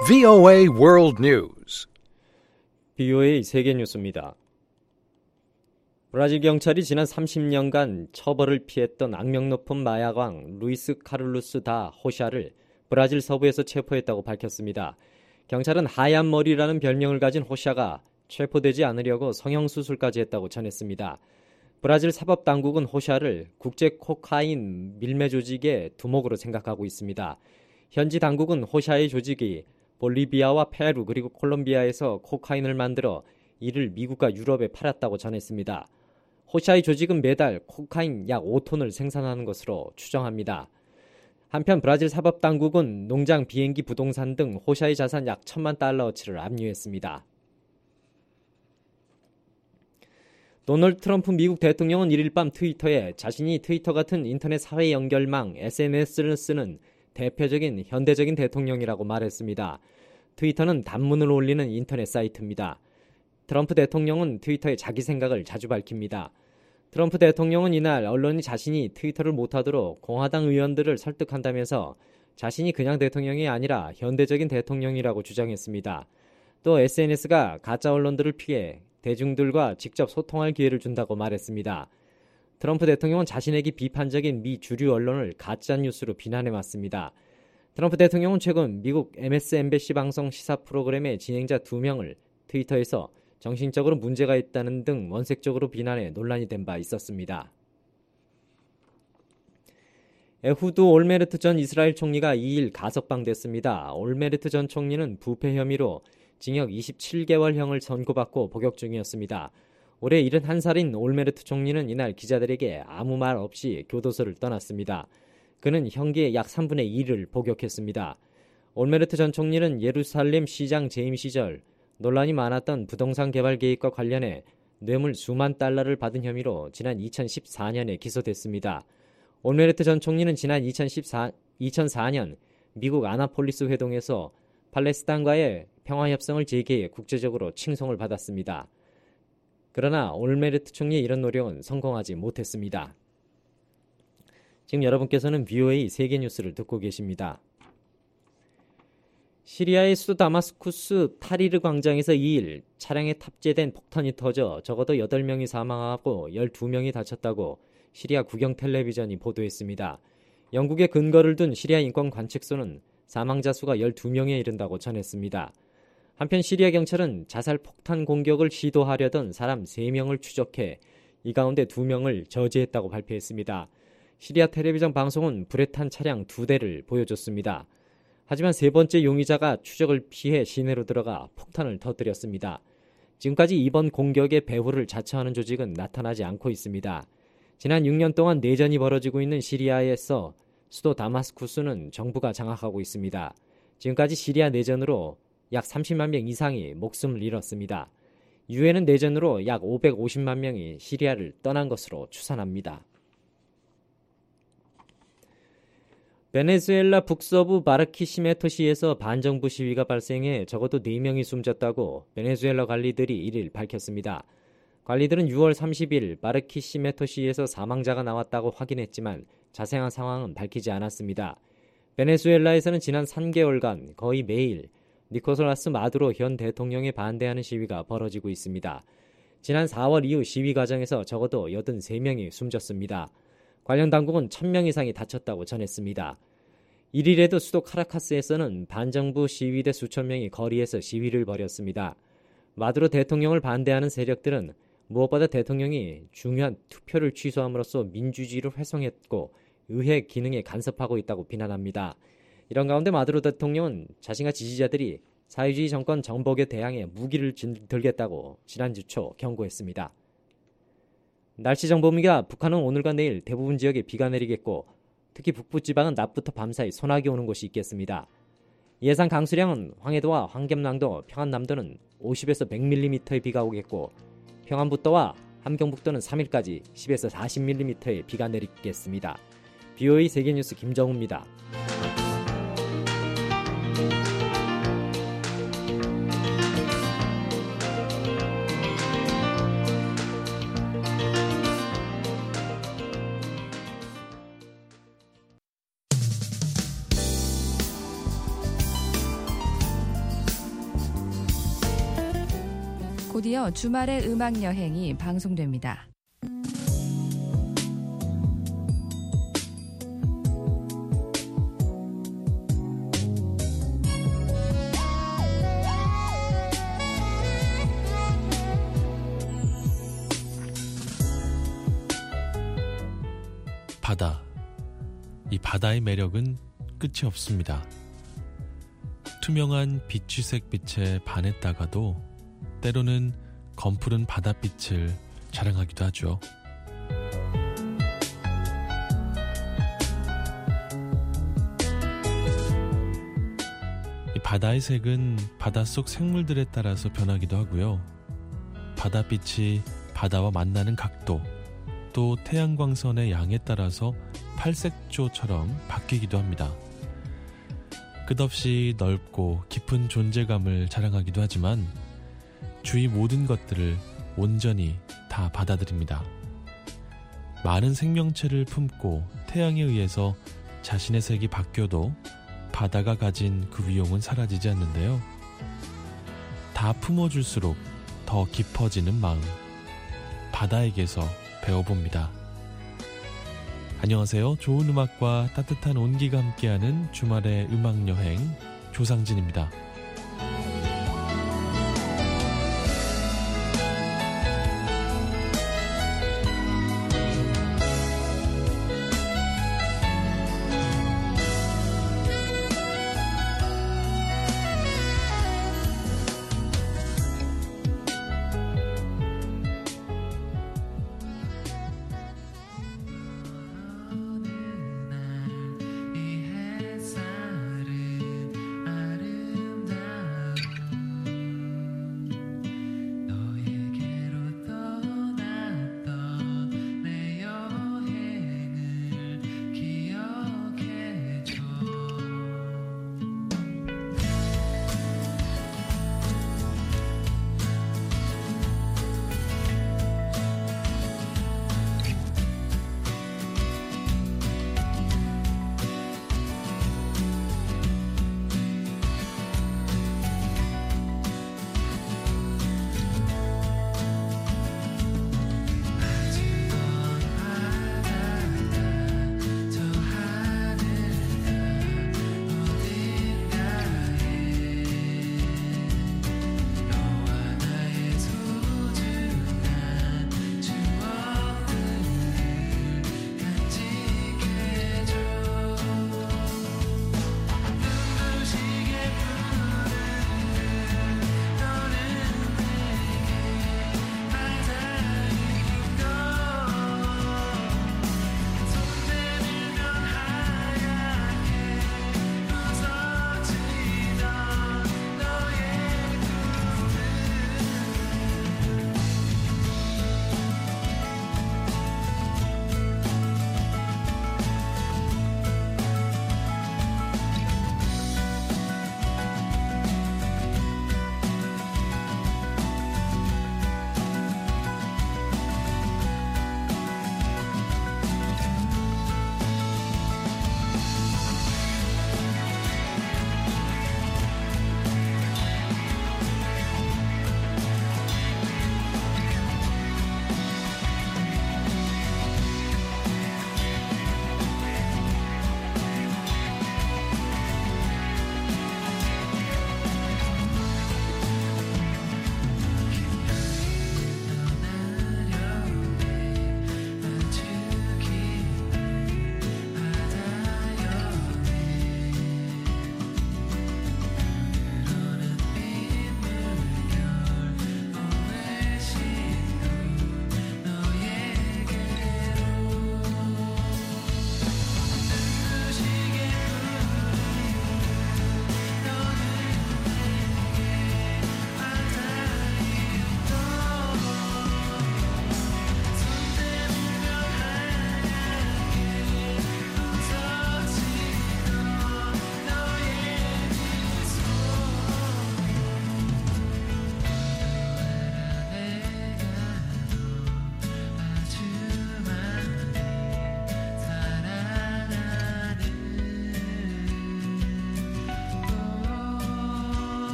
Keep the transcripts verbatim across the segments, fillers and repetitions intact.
브이오에이 World News. 브이오에이 세계 뉴스입니다. 브라질 경찰이 지난 삼십 년간 처벌을 피했던 악명 높은 마약왕 루이스 카를로스 다 호샤를 브라질 서부에서 체포했다고 밝혔습니다. 경찰은 하얀 머리라는 별명을 가진 호샤가 체포되지 않으려고 성형수술까지 했다고 전했습니다. 브라질 사법당국은 호샤를 국제 코카인 밀매 조직의 두목으로 생각하고 있습니다. 현지 당국은 호샤의 조직이 볼리비아와 페루 그리고 콜롬비아에서 코카인을 만들어 이를 미국과 유럽에 팔았다고 전했습니다. 호샤의 조직은 매달 코카인 약 오 톤을 생산하는 것으로 추정합니다. 한편 브라질 사법당국은 농장, 비행기, 부동산 등 호샤의 자산 약 천만 달러어치를 압류했습니다. 도널드 트럼프 미국 대통령은 일일 밤 트위터에 자신이 트위터 같은 인터넷 사회 연결망 에스엔에스를 쓰는 대표적인 현대적인 대통령이라고 말했습니다. 트위터는 단문을 올리는 인터넷 사이트입니다. 트럼프 대통령은 트위터에 자기 생각을 자주 밝힙니다. 트럼프 대통령은 이날 언론이 자신이 트위터를 못하도록 공화당 의원들을 설득한다면서 자신이 그냥 대통령이 아니라 현대적인 대통령이라고 주장했습니다. 또 에스엔에스가 가짜 언론들을 피해 대중들과 직접 소통할 기회를 준다고 말했습니다. 트럼프 대통령은 자신에게 비판적인 미 주류 언론을 가짜뉴스로 비난해왔습니다. 트럼프 대통령은 최근 미국 엠에스엔비씨 방송 시사 프로그램의 진행자 두 명을 트위터에서 정신적으로 문제가 있다는 등 원색적으로 비난해 논란이 된 바 있었습니다. 에후드 올메르트 전 이스라엘 총리가 이일 가석방됐습니다. 올메르트 전 총리는 부패 혐의로 징역 이십칠 개월형을 선고받고 복역 중이었습니다. 올해 칠십일 살인 올메르트 총리는 이날 기자들에게 아무 말 없이 교도소를 떠났습니다. 그는 형기의 약 삼분의 일을 복역했습니다. 올메르트 전 총리는 예루살렘 시장 재임 시절 논란이 많았던 부동산 개발 계획과 관련해 뇌물 수만 달러를 받은 혐의로 지난 이천십사 년에 기소됐습니다. 올메르트 전 총리는 지난 이천사 년 미국 아나폴리스 회동에서 팔레스타인과의 평화협상을 재개해 국제적으로 칭송을 받았습니다. 그러나 올메르트 총리의 이런 노력은 성공하지 못했습니다. 지금 여러분께서는 브이오에이 세계뉴스를 듣고 계십니다. 시리아의 수도 다마스쿠스 타리르 광장에서 이일 차량에 탑재된 폭탄이 터져 적어도 여덟 명이 사망하고 열두 명이 다쳤다고 시리아 국영 텔레비전이 보도했습니다. 영국에 근거를 둔 시리아 인권관측소는 사망자 수가 열두 명에 이른다고 전했습니다. 한편 시리아 경찰은 자살 폭탄 공격을 시도하려던 사람 세 명을 추적해 이 가운데 두 명을 저지했다고 발표했습니다. 시리아 텔레비전 방송은 불에 탄 차량 두 대를 보여줬습니다. 하지만 세 번째 용의자가 추적을 피해 시내로 들어가 폭탄을 터뜨렸습니다. 지금까지 이번 공격의 배후를 자처하는 조직은 나타나지 않고 있습니다. 지난 육 년 동안 내전이 벌어지고 있는 시리아에서 수도 다마스쿠스는 정부가 장악하고 있습니다. 지금까지 시리아 내전으로 약 삼십만 명 이상이 목숨을 잃었습니다. 유엔은 내전으로 약 오백오십만 명이 시리아를 떠난 것으로 추산합니다. 베네수엘라 북서부 바르키시메토시에서 반정부 시위가 발생해 적어도 네 명이 숨졌다고 베네수엘라 관리들이 일일 밝혔습니다. 관리들은 유월 삼십일 바르키시메토시에서 사망자가 나왔다고 확인했지만 자세한 상황은 밝히지 않았습니다. 베네수엘라에서는 지난 삼 개월간 거의 매일 니코라스 마두로 현 대통령에 반대하는 시위가 벌어지고 있습니다. 지난 사월 이후 시위 과정에서 적어도 여든세 명이 숨졌습니다. 관련 당국은 천 명 이상이 다쳤다고 전했습니다. 일일에도 수도 카라카스에서는 반정부 시위대 수천 명이 거리에서 시위를 벌였습니다. 마두로 대통령을 반대하는 세력들은 무엇보다 대통령이 중요한 투표를 취소함으로써 민주주의를 훼손했고 의회 기능에 간섭하고 있다고 비난합니다. 이런 가운데 마두로 대통령은 자신과 지지자들이 사회주의 정권 정복에 대항해 무기를 들겠다고 지난주 초 경고했습니다. 날씨 정보입니다. 북한은 오늘과 내일 대부분 지역에 비가 내리겠고 특히 북부지방은 낮부터 밤사이 소나기 오는 곳이 있겠습니다. 예상 강수량은 황해도와 황금남도, 평안남도는 오십에서 백 밀리미터의 비가 오겠고 평안북도와 함경북도는 삼 일까지 십에서 사십 밀리미터의 비가 내리겠습니다. 브이오에이 세계뉴스 김정우입니다. 곧이어 주말의 음악 여행이 방송됩니다. 바다. 이 바다의 매력은 끝이 없습니다. 투명한 비취색 빛에 반했다가도 때로는 검푸른 바닷빛을 자랑하기도 하죠. 이 바다의 색은 바닷속 생물들에 따라서 변하기도 하고요. 바닷빛이 바다와 만나는 각도, 또 태양광선의 양에 따라서 팔색조처럼 바뀌기도 합니다. 끝없이 넓고 깊은 존재감을 자랑하기도 하지만 주위 모든 것들을 온전히 다 받아들입니다. 많은 생명체를 품고 태양에 의해서 자신의 색이 바뀌어도 바다가 가진 그 위용은 사라지지 않는데요. 다 품어줄수록 더 깊어지는 마음, 바다에게서 배워봅니다. 안녕하세요. 좋은 음악과 따뜻한 온기가 함께하는 주말의 음악여행 조상진입니다.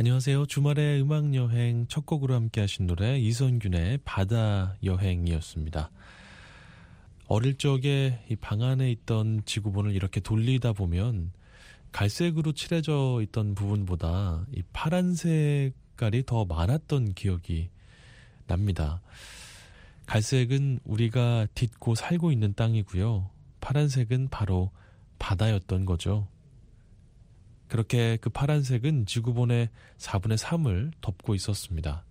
안녕하세요. 주말의 음악여행 첫 곡으로 함께 하신 노래 이선균의 바다 여행이었습니다. 어릴 적에 이 방 안에 있던 지구본을 이렇게 돌리다 보면 갈색으로 칠해져 있던 부분보다 이 파란색 깔이 더 많았던 기억이 납니다. 갈색은 우리가 딛고 살고 있는 땅이고요. 파란색은 바로 바다였던 거죠. 그렇게 그 파란색은 지구본의 사분의 삼을 덮고 있었습니다.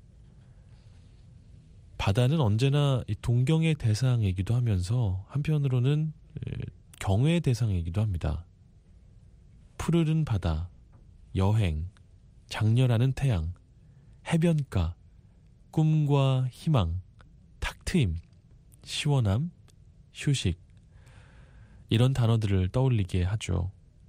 바다는 언제나 동경의 대상이기도 하면서 한편으로는 경외의 대상이기도 합니다. 푸르른 바다, 여행, 장렬하는 태양, 해변가, 꿈과 희망, 탁 트임, 시원함, 휴식, 이런 단어들을 떠올리게 하죠.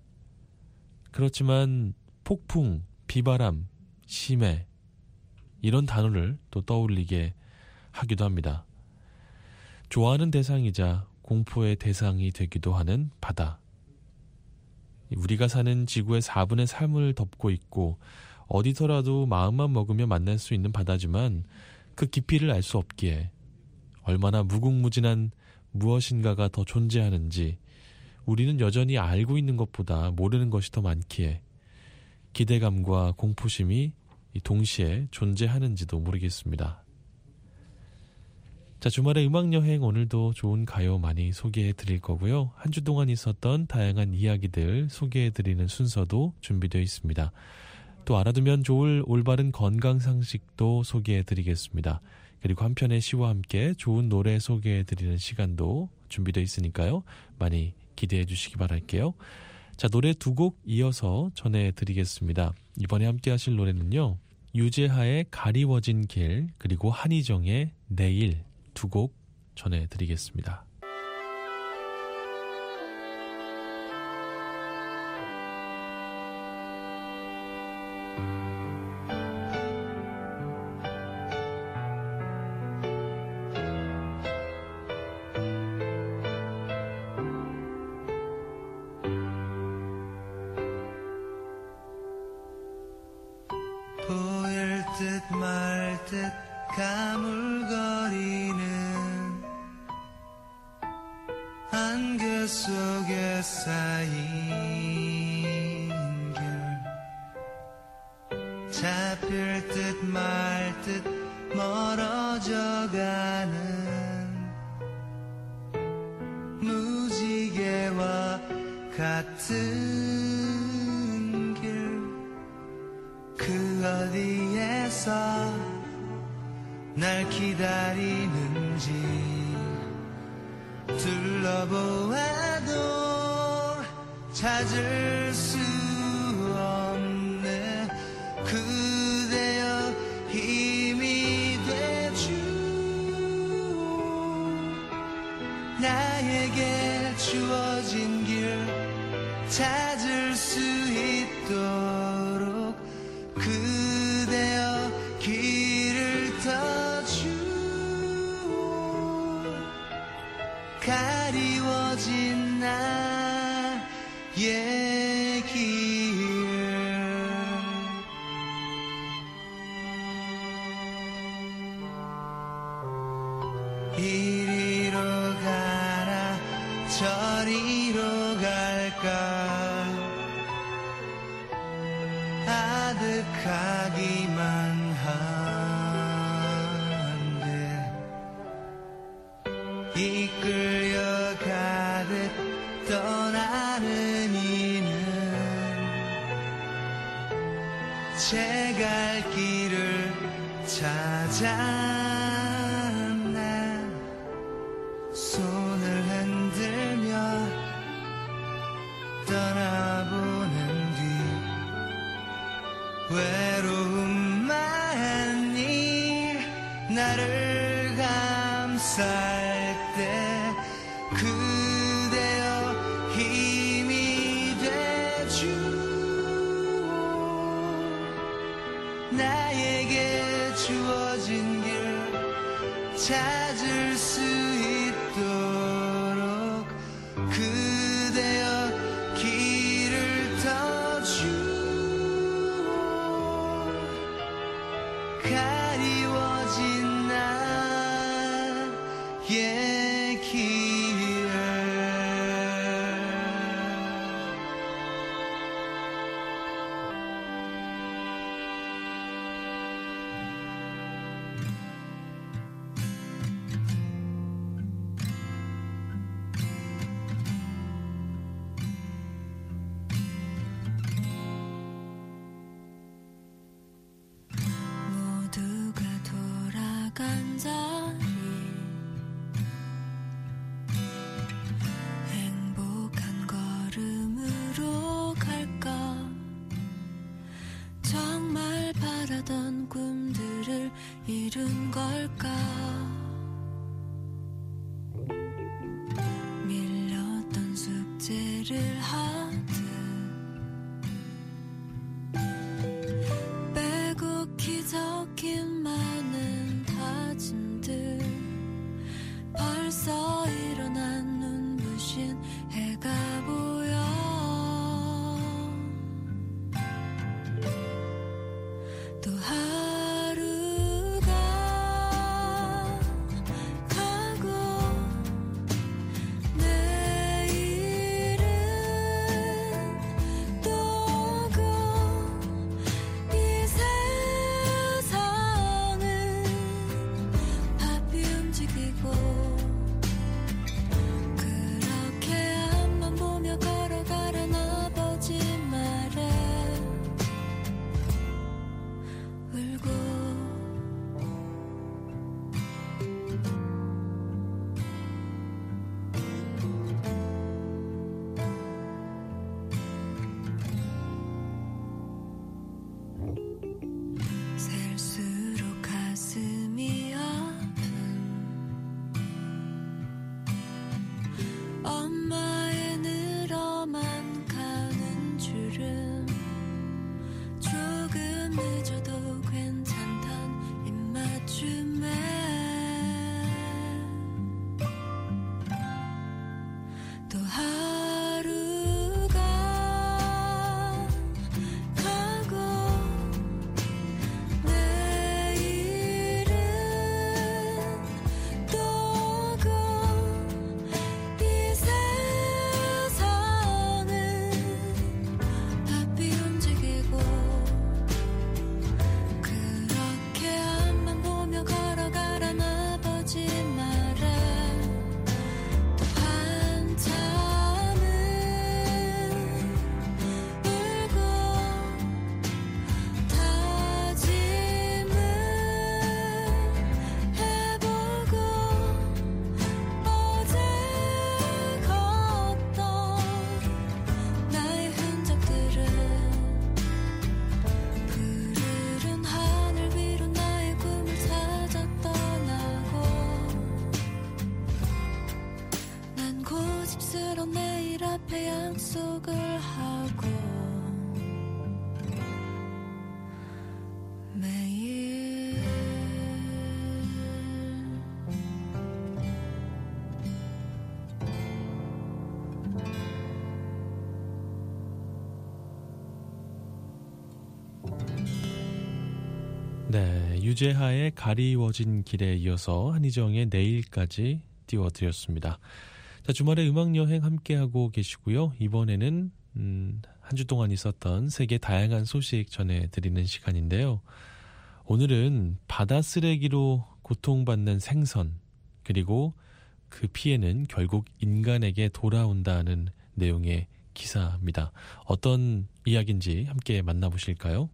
그렇지만 폭풍, 비바람, 심해, 이런 단어를 또 떠올리게 하기도 합니다. 좋아하는 대상이자 공포의 대상이 되기도 하는 바다. 우리가 사는 지구의 사분의 삼을 덮고 있고 어디서라도 마음만 먹으며 만날 수 있는 바다지만 그 깊이를 알 수 없기에 얼마나 무궁무진한 무엇인가가 더 존재하는지 우리는 여전히 알고 있는 것보다 모르는 것이 더 많기에 기대감과 공포심이 동시에 존재하는지도 모르겠습니다. 자, 주말의 음악여행 오늘도 좋은 가요 많이 소개해 드릴 거고요. 한 주 동안 있었던 다양한 이야기들 소개해 드리는 순서도 준비되어 있습니다. 또 알아두면 좋을 올바른 건강 상식도 소개해 드리겠습니다. 그리고 한편의 시와 함께 좋은 노래 소개해 드리는 시간도 준비되어 있으니까요. 많이 기대해 주시기 바랄게요. 자, 노래 두 곡 이어서 전해드리겠습니다. 이번에 함께 하실 노래는요. 유재하의 가리워진 길, 그리고 한희정의 내일, 두 곡 전해드리겠습니다. 보일 듯 말 듯 가물거리는 안개 속에 쌓인 길 잡힐 듯 말 듯 멀어져 가는 무지개와 같은 길 그 어디에서 날 기다리는지 둘러보아도 찾을 수 없네. 그대여 힘이 되주 나에게 주어진 길 찾을 수 있도록 그대여 길을 터주 가리워진 나의 길 이리로 가라 저리로 갈까 아득하기만 한데 이끌려 가듯 떠나는 이는 제 갈 길을 찾았나 손을 흔들며 떠나보는 뒤 외로움만이 나를 감쌀 때 그대여 힘이 되주 나에게 주어진 길 찾을 수 있도록 그대여 길을 터주 일을 하듯 빼곡히 적힌 많은 다짐들 벌써 일어난 눈부신 해가 보여 또 하루가 가고 내일은 또 오고 이 세상은 바삐 움직이고 그렇게 앞만 보며 걸어가란 아버지 말에 울고 셀수록 가슴이 아픈 엄마의 늘어만 가는 주름 조금 늦어도 괜찮단 입맞춤에 또 하루가 가고 내일은 또 오고 이 세상은 바삐 움직이고 그렇게 앞만 보며 걸어가란 아버지 말에 또 한참은 울고 다짐을 해보고 어제 걷던 나의 흔적들은 푸르른 하늘 위로 나의 꿈을 찾아 떠나고 난 고집스런 내일 앞에 약속을 하고 매일 네, 유재하의 가리워진 길에 이어서 한희정의 내일까지 띄워드렸습니다. 자, 주말에 음악여행 함께하고 계시고요. 이번에는 음, 한 주 동안 있었던 세계 다양한 소식 전해드리는 시간인데요. 오늘은 바다 쓰레기로 고통받는 생선, 그리고 그 피해는 결국 인간에게 돌아온다는 내용의 기사입니다. 어떤 이야기인지 함께 만나보실까요?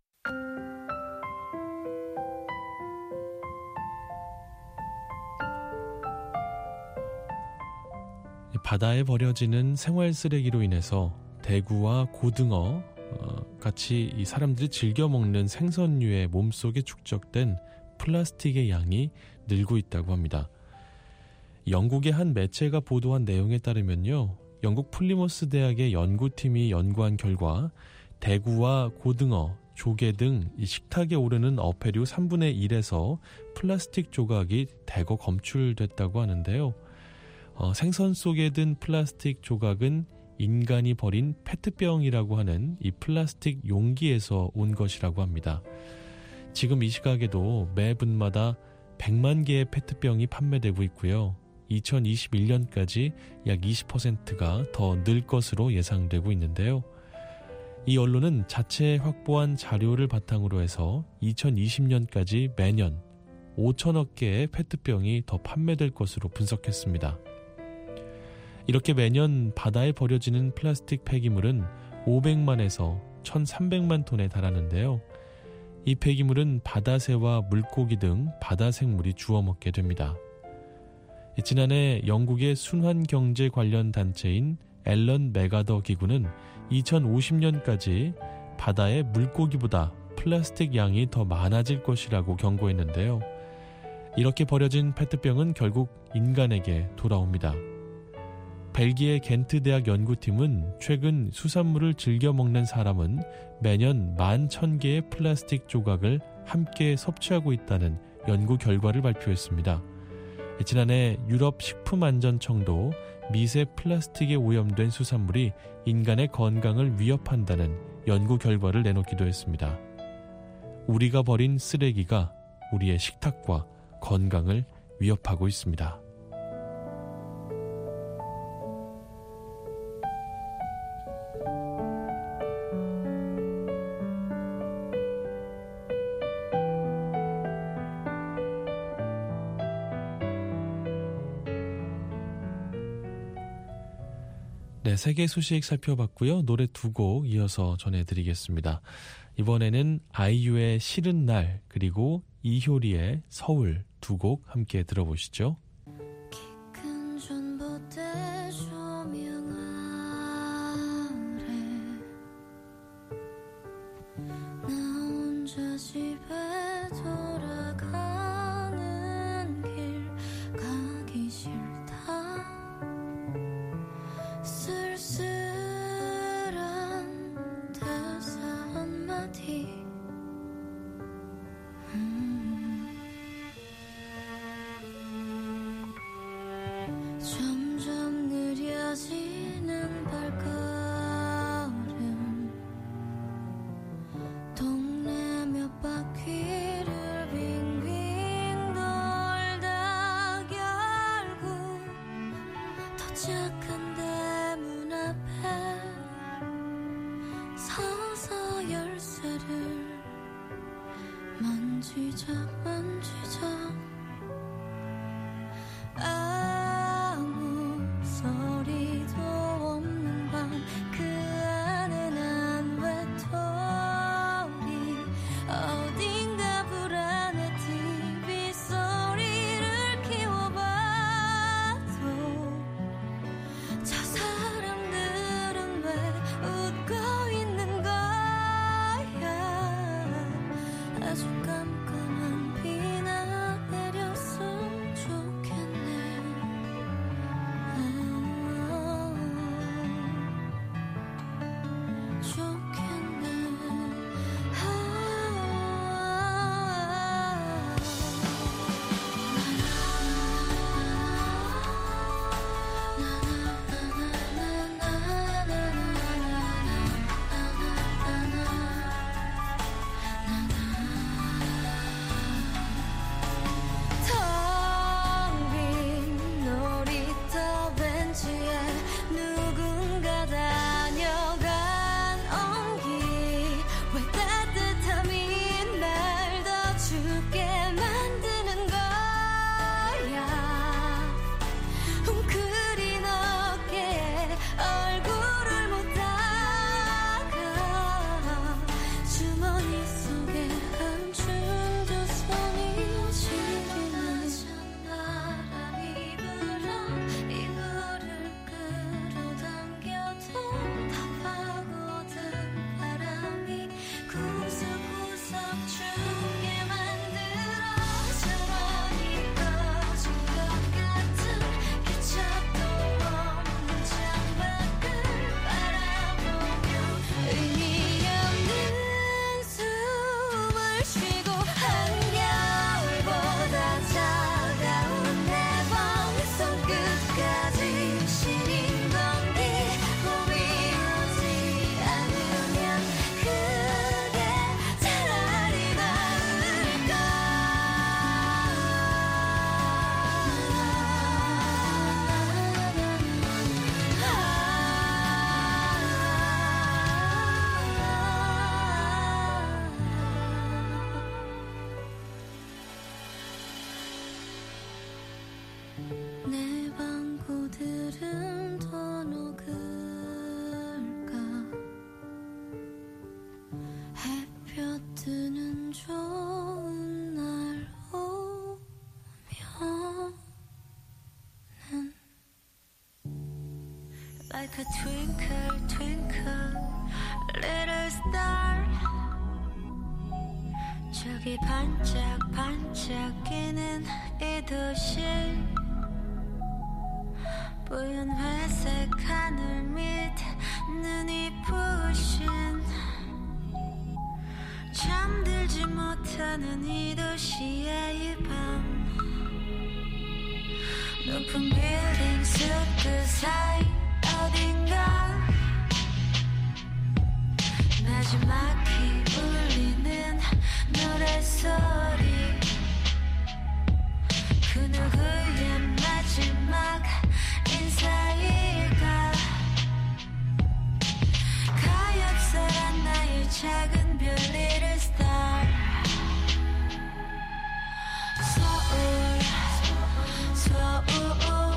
바다에 버려지는 생활 쓰레기로 인해서 대구와 고등어 어, 같이 이 사람들이 즐겨 먹는 생선류의 몸속에 축적된 플라스틱의 양이 늘고 있다고 합니다. 영국의 한 매체가 보도한 내용에 따르면요, 영국 플리모스 대학의 연구팀이 연구한 결과 대구와 고등어, 조개 등 이 식탁에 오르는 어패류 삼분의 일에서 플라스틱 조각이 대거 검출됐다고 하는데요. 어, 생선 속에 든 플라스틱 조각은 인간이 버린 페트병이라고 하는 이 플라스틱 용기에서 온 것이라고 합니다. 지금 이 시각에도 매 분마다 백만 개의 페트병이 판매되고 있고요. 이천이십일 년까지 약 이십 퍼센트가 더 늘 것으로 예상되고 있는데요. 이 언론은 자체 확보한 자료를 바탕으로 해서 이천이십 년까지 매년 오천억 개의 페트병이 더 판매될 것으로 분석했습니다. 이렇게 매년 바다에 버려지는 플라스틱 폐기물은 오백만에서 천삼백만 톤에 달하는데요. 이 폐기물은 바다새와 물고기 등 바다 생물이 주워 먹게 됩니다. 지난해 영국의 순환경제 관련 단체인 앨런 맥아더 기구는 이천오십 년까지 바다의 물고기보다 플라스틱 양이 더 많아질 것이라고 경고했는데요. 이렇게 버려진 페트병은 결국 인간에게 돌아옵니다. 벨기에 겐트 대학 연구팀은 최근 수산물을 즐겨 먹는 사람은 매년 만 천 개의 플라스틱 조각을 함께 섭취하고 있다는 연구 결과를 발표했습니다. 지난해 유럽 식품안전청도 미세 플라스틱에 오염된 수산물이 인간의 건강을 위협한다는 연구 결과를 내놓기도 했습니다. 우리가 버린 쓰레기가 우리의 식탁과 건강을 위협하고 있습니다. 네, 세계 소식 살펴봤고요. 노래 두 곡 이어서 전해드리겠습니다. 이번에는 아이유의 싫은 날 그리고 이효리의 서울 두 곡 함께 들어보시죠. 큰 전봇대 조명 아래 나 혼자 집에 돌아가는 길 가기 싫다 쓸쓸한 대사 한마디 음. 점점 느려지는 발걸음 동네 몇 바퀴를 빙빙 돌다 결국 도착한 대문 앞에 서서 열쇠를 만지작 만지작 아무 소리도 없는 밤 그 안에 난 외톨이 어딘가 불안해 티비 소리를 키워봐도 저 사람들은 왜 웃고 있는 거야 아주 깜깜한 비나 내렸으면 좋겠네 아, 좋겠네 아, 텅 빈 놀이터 벤치에 누군가 다녀간 온기 왜 따뜻함이 날 더 춥게 만드는 거야 웅크린 어깨에 얼굴을 못 닦아 주머니 속에 감춘 두 손이 시리는 바람이 불어 이불을 끌어당겨도 다 파고든 바람이 구석구석 춥게 만들어 전원이 꺼진 것 같은 기척도 없는 창밖을 바라보며 의미 없는 숨을 쉬고 한겨울보다 차가운 내 방 손끝까지 시린 공기 봄이 오지 않으면 그게 차라리 나을까 내 방구들은 더 녹을까 햇볕 뜨는 좋은 날 오면은 Like a twinkle twinkle little star 저기 반짝 반짝이는 이 도시 뿌연 회색 하늘 밑 눈이 부신 잠들지 못하는 이 도시의 이 밤 높은 빌딩 숲그 사이 어딘가 마지막히 울리는 노랫소리 그 누구의 마지막 인사일까 가엾어란 나의 작은 별일을 star 서울 서울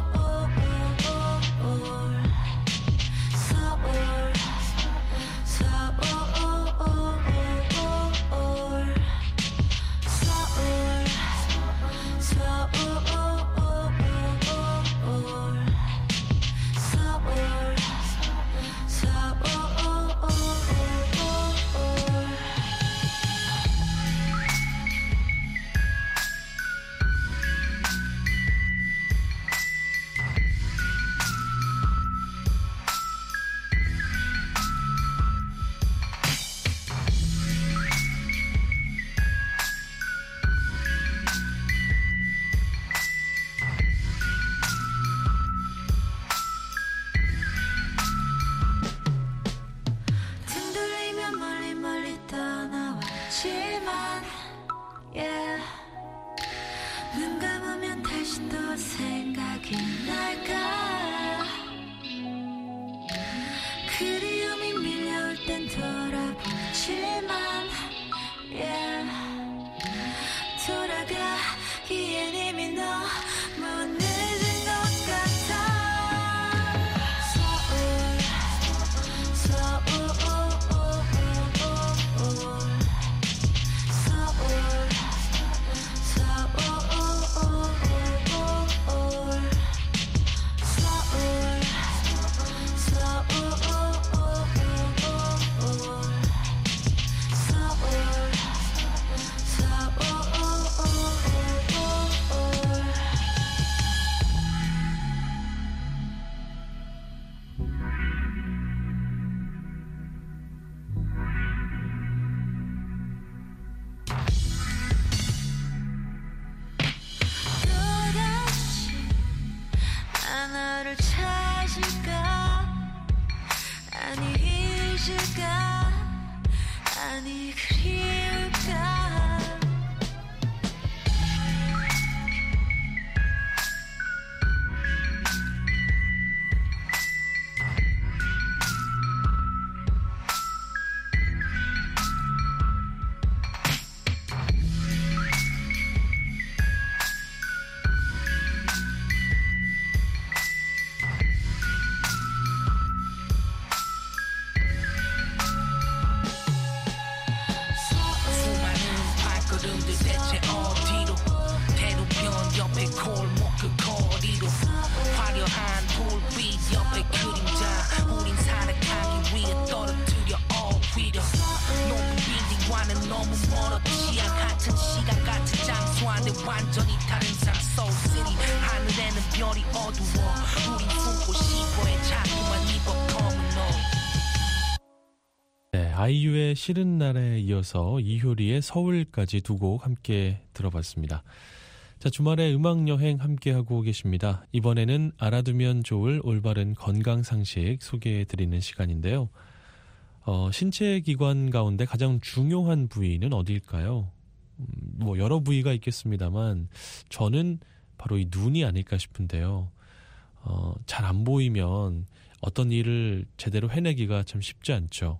아이유의 싫은 날에 이어서 이효리의 서울까지 두 곡 함께 들어봤습니다. 자, 주말에 음악여행 함께하고 계십니다. 이번에는 알아두면 좋을 올바른 건강상식 소개해드리는 시간인데요. 어, 신체 기관 가운데 가장 중요한 부위는 어디일까요? 음, 뭐 여러 부위가 있겠습니다만 저는 바로 이 눈이 아닐까 싶은데요. 어, 잘 안 보이면 어떤 일을 제대로 해내기가 참 쉽지 않죠.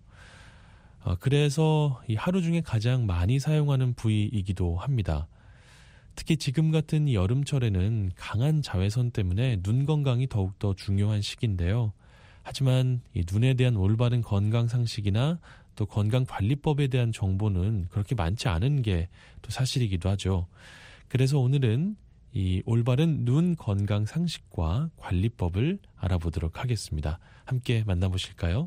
어, 그래서 이 하루 중에 가장 많이 사용하는 부위이기도 합니다. 특히 지금 같은 이 여름철에는 강한 자외선 때문에 눈 건강이 더욱더 중요한 시기인데요. 하지만 이 눈에 대한 올바른 건강 상식이나 또 건강관리법에 대한 정보는 그렇게 많지 않은 게 또 사실이기도 하죠. 그래서 오늘은 이 올바른 눈 건강 상식과 관리법을 알아보도록 하겠습니다. 함께 만나보실까요?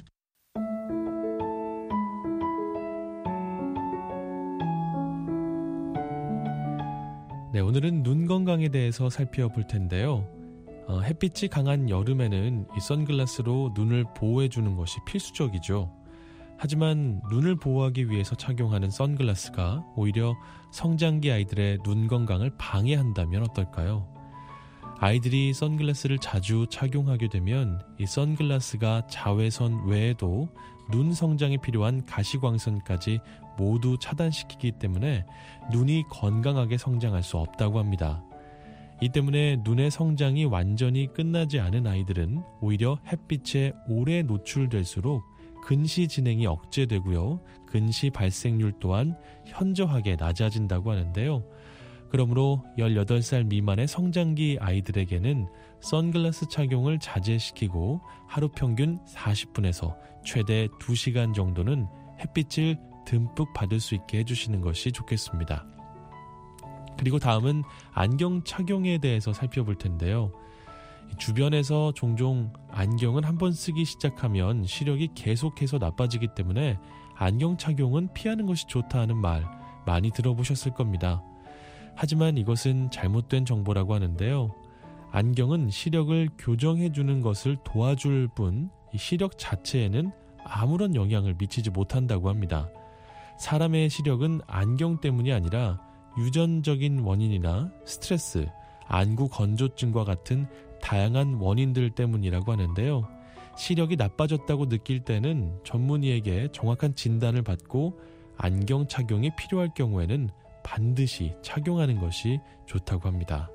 네, 오늘은 눈 건강에 대해서 살펴볼 텐데요. 어, 햇빛이 강한 여름에는 이 선글라스로 눈을 보호해주는 것이 필수적이죠. 하지만 눈을 보호하기 위해서 착용하는 선글라스가 오히려 성장기 아이들의 눈 건강을 방해한다면 어떨까요? 아이들이 선글라스를 자주 착용하게 되면 이 선글라스가 자외선 외에도 눈 성장에 필요한 가시광선까지 모두 차단시키기 때문에 눈이 건강하게 성장할 수 없다고 합니다. 이 때문에 눈의 성장이 완전히 끝나지 않은 아이들은 오히려 햇빛에 오래 노출될수록 근시 진행이 억제되고요. 근시 발생률 또한 현저하게 낮아진다고 하는데요. 그러므로 열여덟 살 미만의 성장기 아이들에게는 선글라스 착용을 자제시키고 하루 평균 사십 분에서 최대 두 시간 정도는 햇빛을 듬뿍 받을 수 있게 해주시는 것이 좋겠습니다. 그리고 다음은 안경 착용에 대해서 살펴볼 텐데요. 주변에서 종종 안경은 한번 쓰기 시작하면 시력이 계속해서 나빠지기 때문에 안경 착용은 피하는 것이 좋다 하는 말 많이 들어보셨을 겁니다. 하지만 이것은 잘못된 정보라고 하는데요. 안경은 시력을 교정해주는 것을 도와줄 뿐 이 시력 자체에는 아무런 영향을 미치지 못한다고 합니다. 사람의 시력은 안경 때문이 아니라 유전적인 원인이나 스트레스, 안구 건조증과 같은 다양한 원인들 때문이라고 하는데요. 시력이 나빠졌다고 느낄 때는 전문의에게 정확한 진단을 받고 안경 착용이 필요할 경우에는 반드시 착용하는 것이 좋다고 합니다.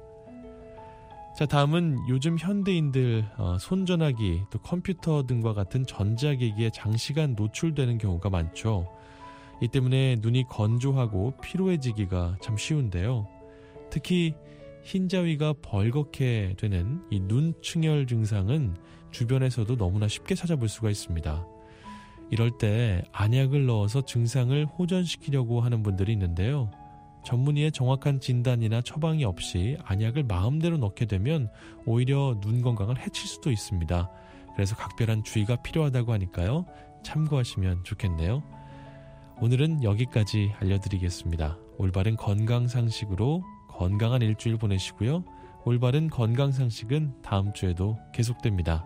자, 다음은 요즘 현대인들 어, 손전화기, 또 컴퓨터 등과 같은 전자기기에 장시간 노출되는 경우가 많죠. 이 때문에 눈이 건조하고 피로해지기가 참 쉬운데요. 특히 흰자위가 벌겋게 되는 이 눈충혈 증상은 주변에서도 너무나 쉽게 찾아볼 수가 있습니다. 이럴 때 안약을 넣어서 증상을 호전시키려고 하는 분들이 있는데요. 전문의의 정확한 진단이나 처방이 없이 안약을 마음대로 넣게 되면 오히려 눈 건강을 해칠 수도 있습니다. 그래서 각별한 주의가 필요하다고 하니까요. 참고하시면 좋겠네요. 오늘은 여기까지 알려드리겠습니다. 올바른 건강상식으로 건강한 일주일 보내시고요. 올바른 건강상식은 다음 주에도 계속됩니다.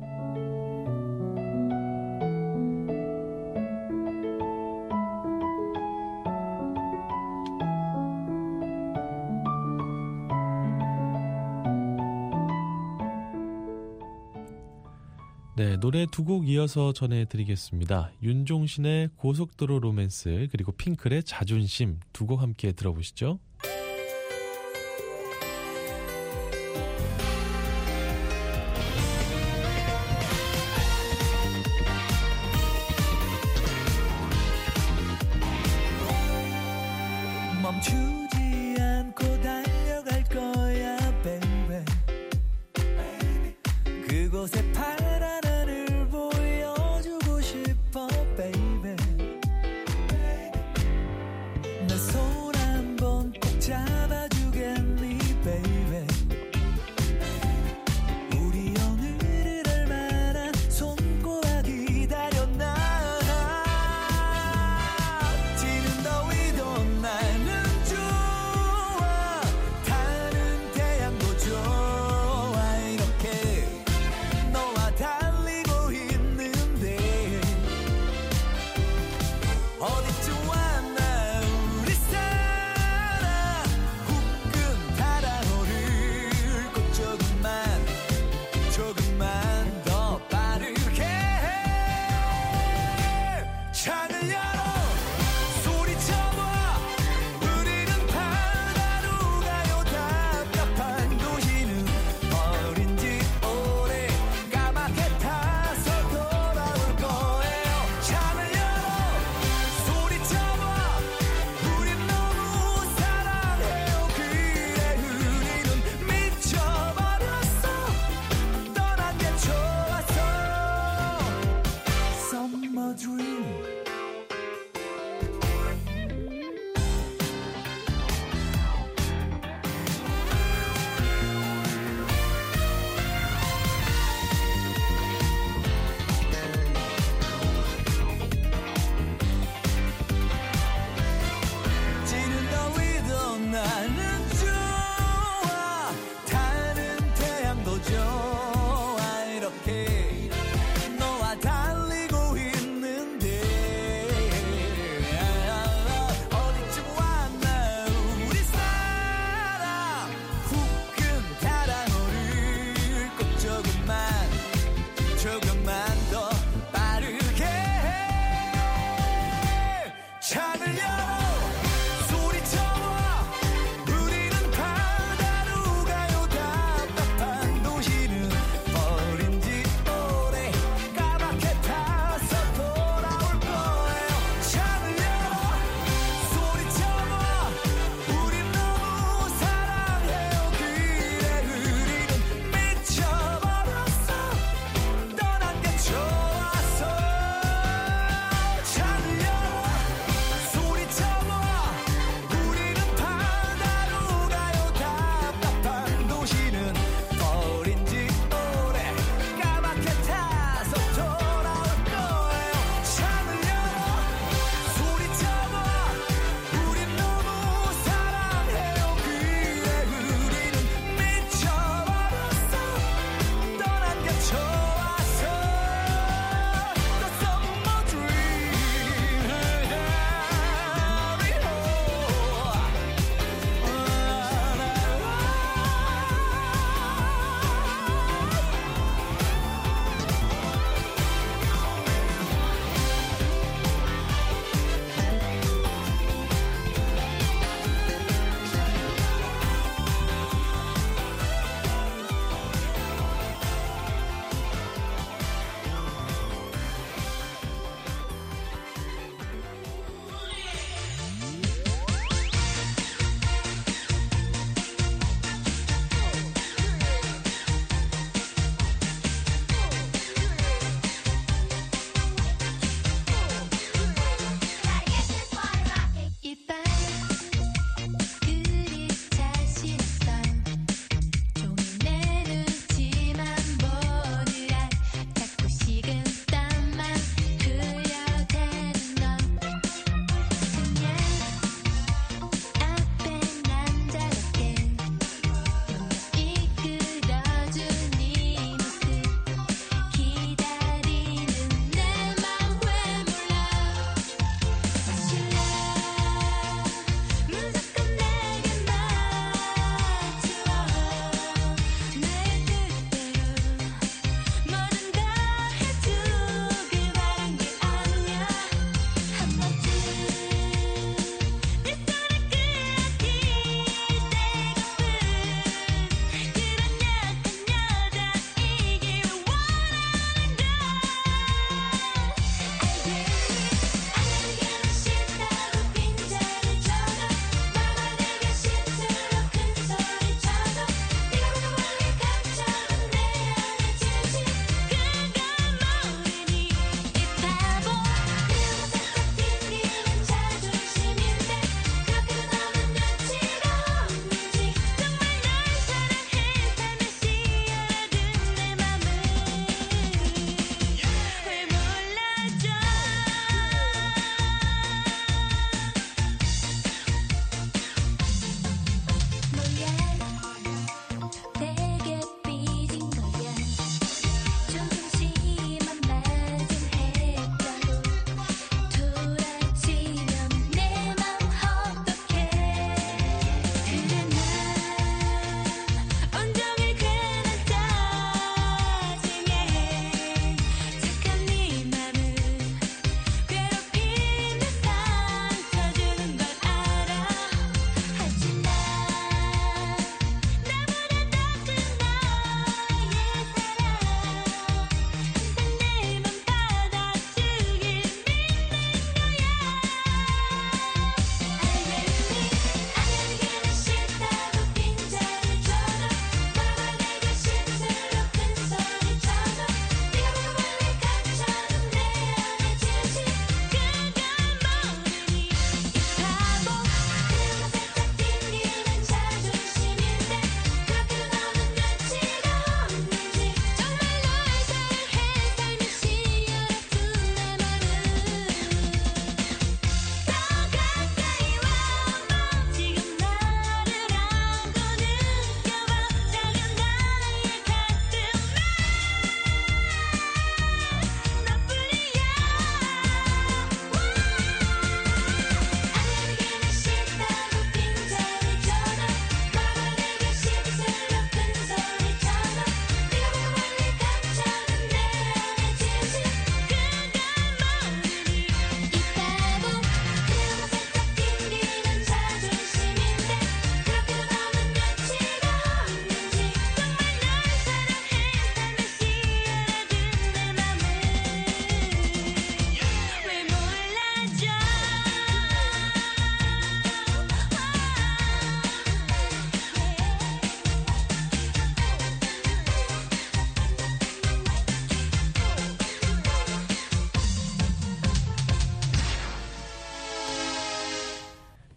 네, 노래 두 곡 이어서 전해드리겠습니다. 윤종신의 고속도로 로맨스 그리고 핑클의 자존심 두 곡 함께 들어보시죠. 멈추지 않고 달려갈 거야 baby 그곳에 파란 하늘 보여주고 싶어 baby 내 손 한번 꼭 잡아줘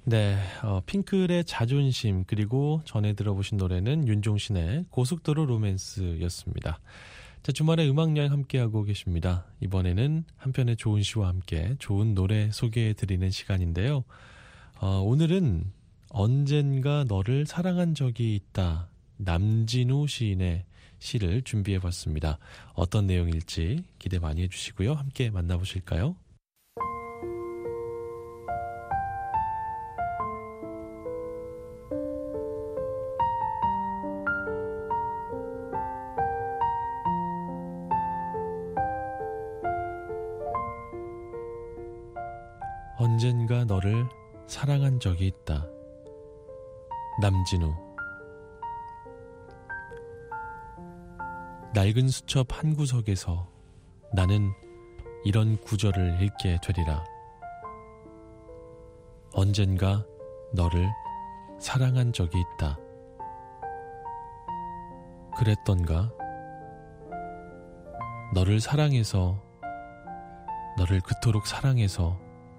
네, 어, 핑클의 자존심 그리고 전에 들어보신 노래는 윤종신의 고속도로 로맨스였습니다. 자, 주말에 음악여행 함께하고 계십니다. 이번에는 한편의 좋은 시와 함께 좋은 노래 소개해드리는 시간인데요. 어, 오늘은 언젠가 너를 사랑한 적이 있다. 남진우 시인의 시를 준비해봤습니다. 어떤 내용일지 기대 많이 해주시고요. 함께 만나보실까요? 언젠가 너를 사랑한 적이 있다. 남진우. 낡은 수첩 한 구석에서 나는 이런 구절을 읽게 되리라. 언젠가 너를 사랑한 적이 있다. 그랬던가? 너를 사랑해서, 너를 그토록 사랑해서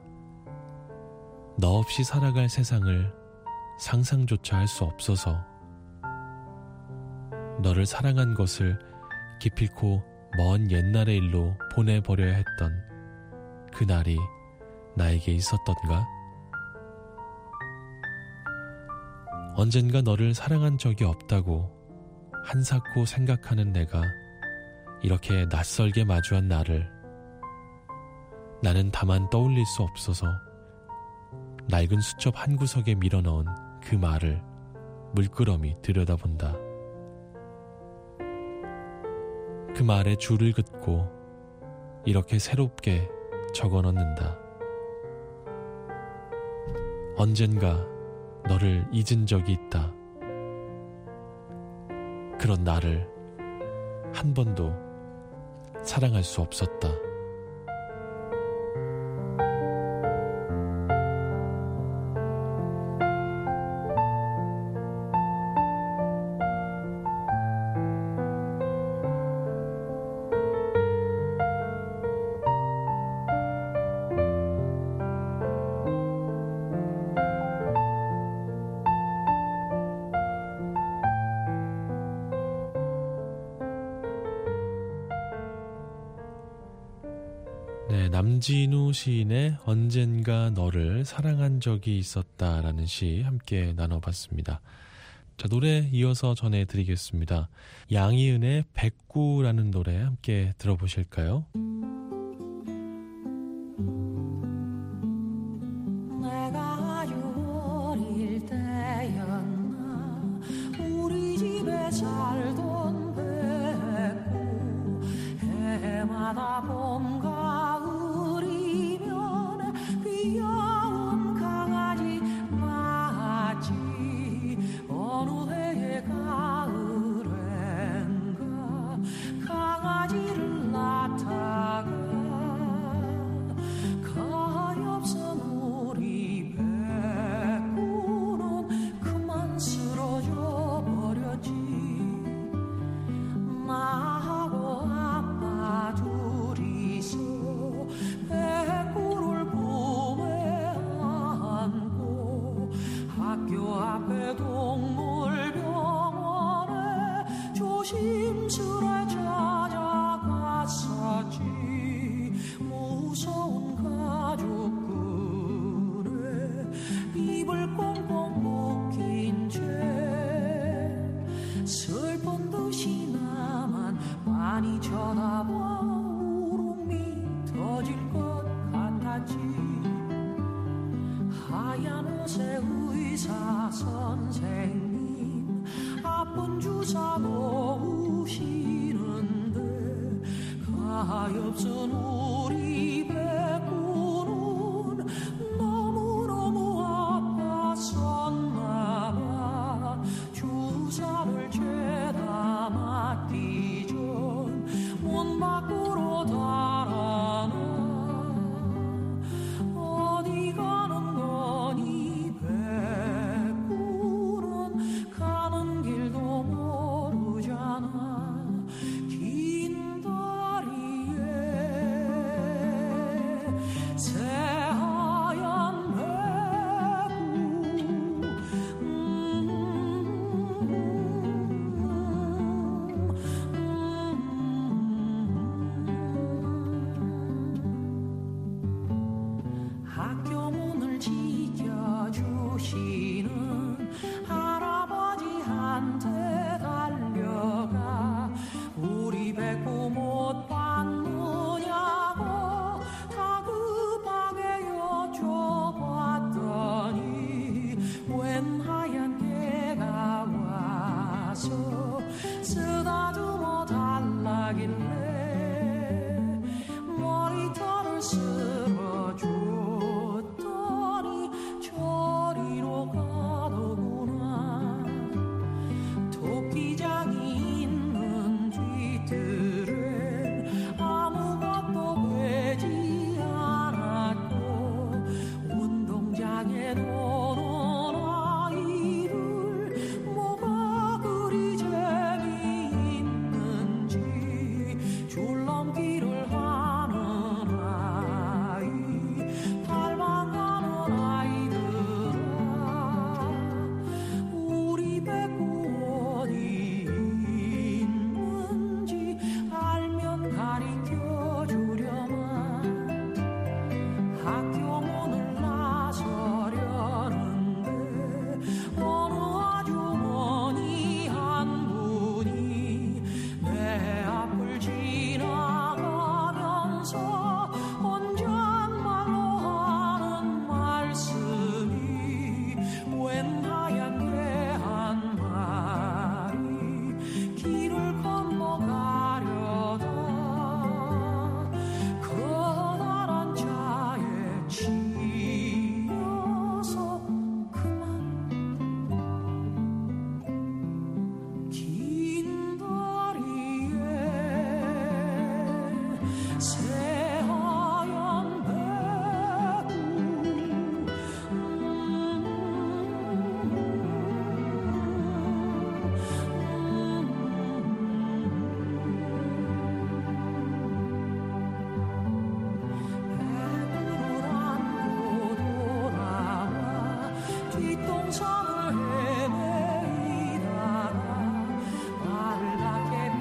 너 없이 살아갈 세상을 상상조차 할 수 없어서 너를 사랑한 것을 기필코 먼 옛날의 일로 보내버려야 했던 그 날이 나에게 있었던가? 언젠가 너를 사랑한 적이 없다고 한사코 생각하는 내가 이렇게 낯설게 마주한 나를 나는 다만 떠올릴 수 없어서 낡은 수첩 한 구석에 밀어넣은 그 말을 물끄러미 들여다본다. 그 말에 줄을 긋고 이렇게 새롭게 적어넣는다. 언젠가 너를 잊은 적이 있다. 그런 나를 한 번도 사랑할 수 없었다. 네, 남진우 시인의 언젠가 너를 사랑한 적이 있었다라는 시 함께 나눠봤습니다. 자, 노래 이어서 전해드리겠습니다. 양희은의 백구라는 노래 함께 들어보실까요? 내가 아주 어릴 때였나 우리 집에 살던 백구 해마다 봄 가을이면 귀여운 강아지 낳았지. 어느 해의 가을엔가 강아지를 낳다가 가엾은 우리 백구는 그만 쓰러져 버렸지. 나하고 아빠 둘이서 백구를 품에 안고 학교 앞에 동물병원에 조심스레 찾아갔었지. 무서운 가죽끈에 입을 꽁꽁 묶인 채 슬픈 듯이 나만 많이 쳐다봐 울음이 터질 것 같았지. 하얀 옷의 의사 선생님 아픈 주사 놓으시는데 가엾은 우리 백구는 너무너무 아팠었나봐. 주사를 죄다 맞기 전 문 밖으로 달아나 어디 가는 거니 백구는 가는 길도 모르잖아. 긴 다리에 새하얀 배구 배구를 안고 돌아와 뒷동산을 헤매이다가 빨갛게 빈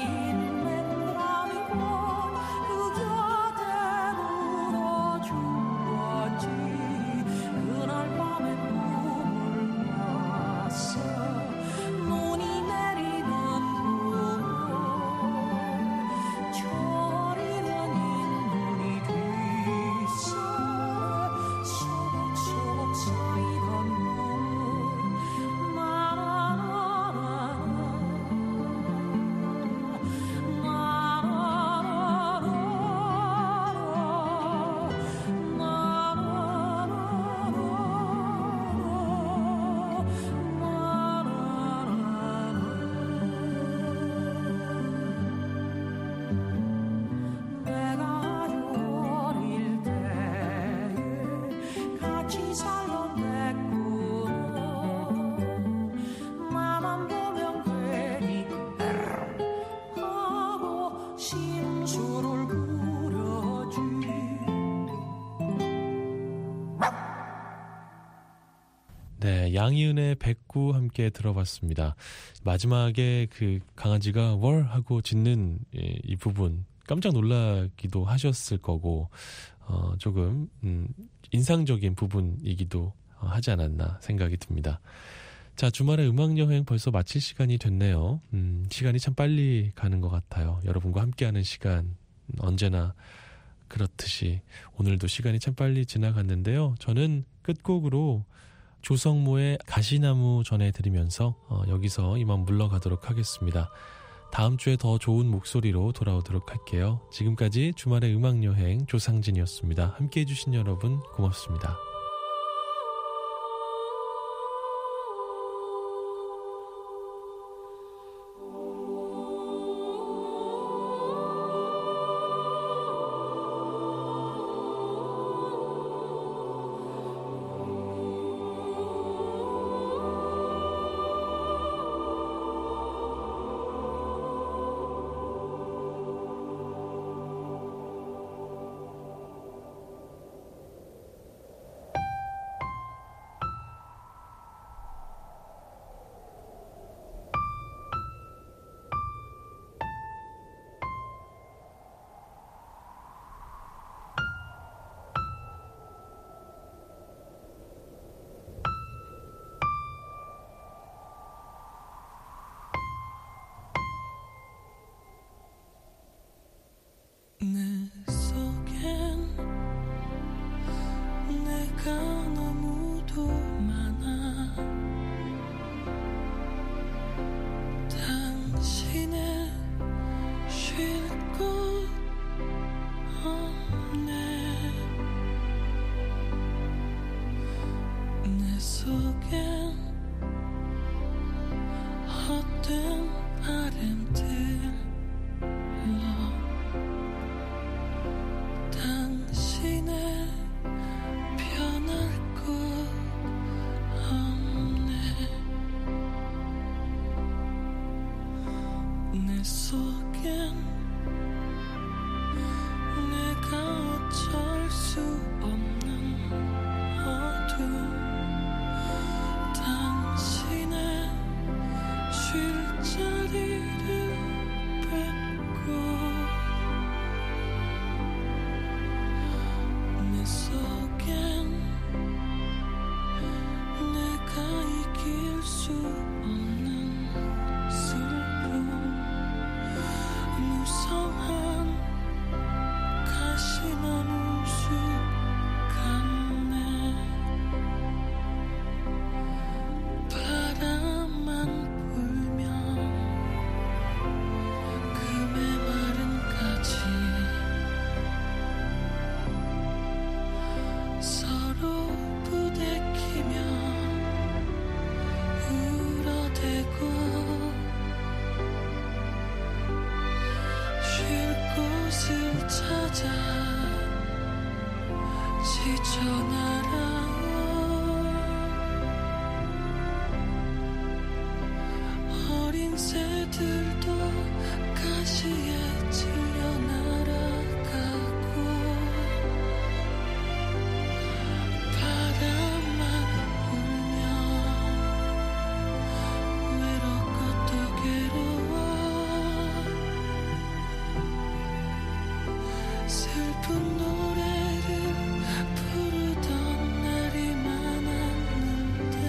맨드라미 꽃그 곁에 물어주었지. 그날 밤에 꿈을 꿨어. 눈이 내리는 봄 저리는 인물이 뒷산에 소복소복 쌓이던 눈물 내가 아주 어릴 때에 같이 살던 백구는 나만 보면 괜히 하고 심술을 부려지. 네, 양희은의 백구 함께 들어봤습니다. 마지막에 그 강아지가 월 하고 짖는 예, 이 부분 깜짝 놀라기도 하셨을 거고 어, 조금 음, 인상적인 부분이기도 어, 하지 않았나 생각이 듭니다. 자, 주말의 음악여행 벌써 마칠 시간이 됐네요. 음, 시간이 참 빨리 가는 것 같아요. 여러분과 함께하는 시간 언제나 그렇듯이 오늘도 시간이 참 빨리 지나갔는데요. 저는 끝곡으로 조성모의 가시나무 전해드리면서 어, 여기서 이만 물러가도록 하겠습니다. 다음 주에 더 좋은 목소리로 돌아오도록 할게요. 지금까지 주말의 음악여행 조상진이었습니다. 함께해 주신 여러분 고맙습니다. 내 속엔 내가 너무도 많아. 당신의 쉴 곳 없네. 내 속엔 헛된 바램들 당신의 변할 것 없네. 내 속엔 내가 어쩔 수 없는 어둠. 당신의 쉴 자리를 뺏고 찾아 지쳐 날아 어린 새들도 가시에 찔려 날아가고 바람만 울며 외롭고 또 괴로워 슬픈 노래를 부르던 날이 많았는데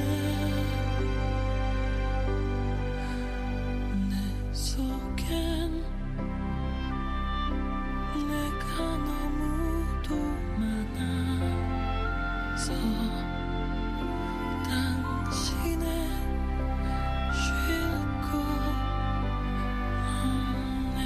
내 속엔 내가 너무도 많아서 당신의 쉴 곳 없네.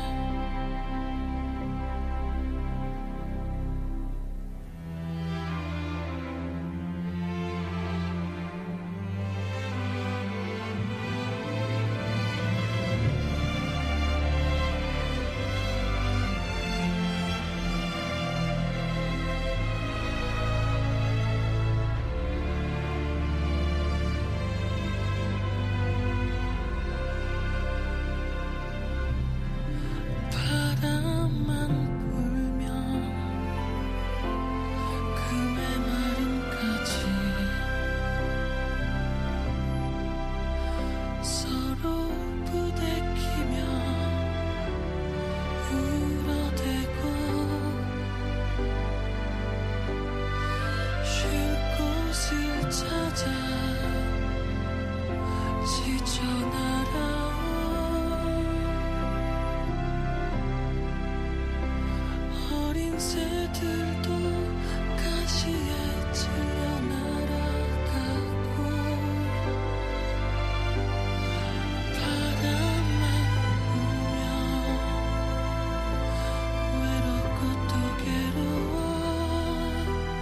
바람만 불면 그 메마름까지 서로 부대끼며 울어대고 쉴 곳을 찾아 지쳐 날아 어린 새들도 가시에 찔려 날아가고 바람만 울며 외롭고 또 괴로워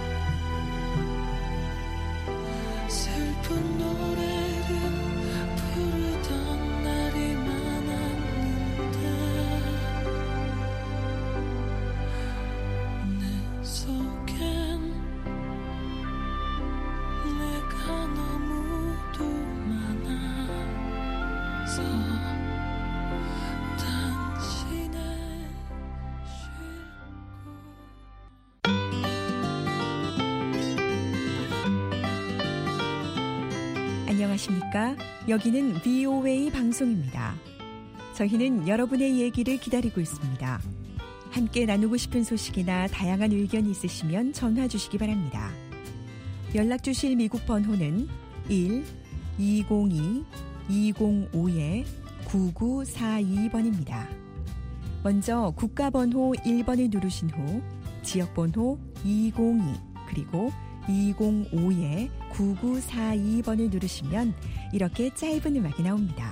슬픈 노래를 부르던 날이 많았는데 내 속엔 내가 너무도 많아서 당신의 쉴 곳 안녕하십니까? 여기는 브이오에이 방송입니다. 저희는 여러분의 얘기를 기다리고 있습니다. 함께 나누고 싶은 소식이나 다양한 의견이 있으시면 전화 주시기 바랍니다. 연락 주실 미국 번호는 일 이공이 이공오 구구사이 번입니다. 먼저 국가번호 일 번을 누르신 후 지역번호 이공이 그리고 이공오 구구사이 번을 누르시면 이렇게 짧은 음악이 나옵니다.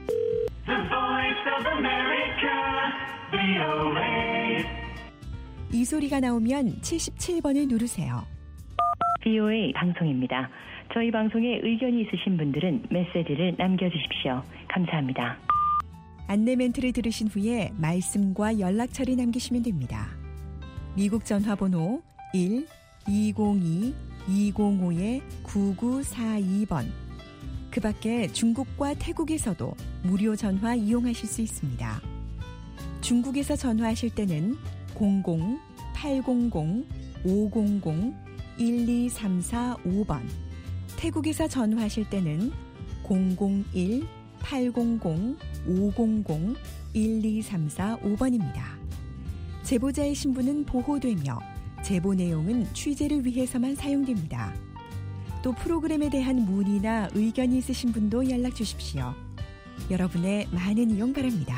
이 소리가 나오면 칠십칠 번을 누르세요. 브이오에이 방송입니다. 저희 방송에 의견이 있으신 분들은 메시지를 남겨주십시오. 감사합니다. 안내 멘트를 들으신 후에 말씀과 연락처를 남기시면 됩니다. 미국 전화번호 일 이공이 이공오 구구사이 번. 그 밖에 중국과 태국에서도 무료 전화 이용하실 수 있습니다. 중국에서 전화하실 때는 공공 팔공공 오공공 일이삼사오 번, 태국에서 전화하실 때는 공공일 팔공공 오공공 일이삼사오 번입니다. 제보자의 신분은 보호되며 제보 내용은 취재를 위해서만 사용됩니다. 또 프로그램에 대한 문의나 의견이 있으신 분도 연락 주십시오. 여러분의 많은 이용 바랍니다.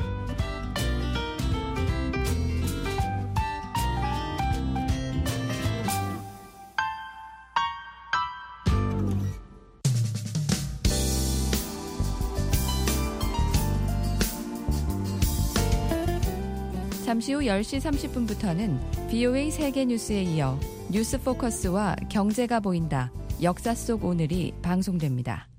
잠시 후 열 시 삼십 분부터는 브이오에이 세계 뉴스에 이어 뉴스 포커스와 경제가 보인다. 역사 속 오늘이 방송됩니다.